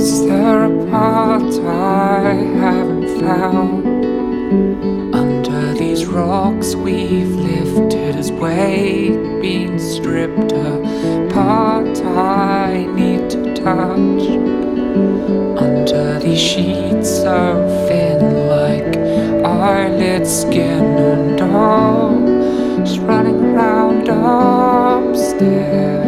Is there a part I haven't found? Under these rocks we've lifted as weight, been stripped apart. I need to touch. Under these sheets so thin, like eyelid skin, and all just running around upstairs.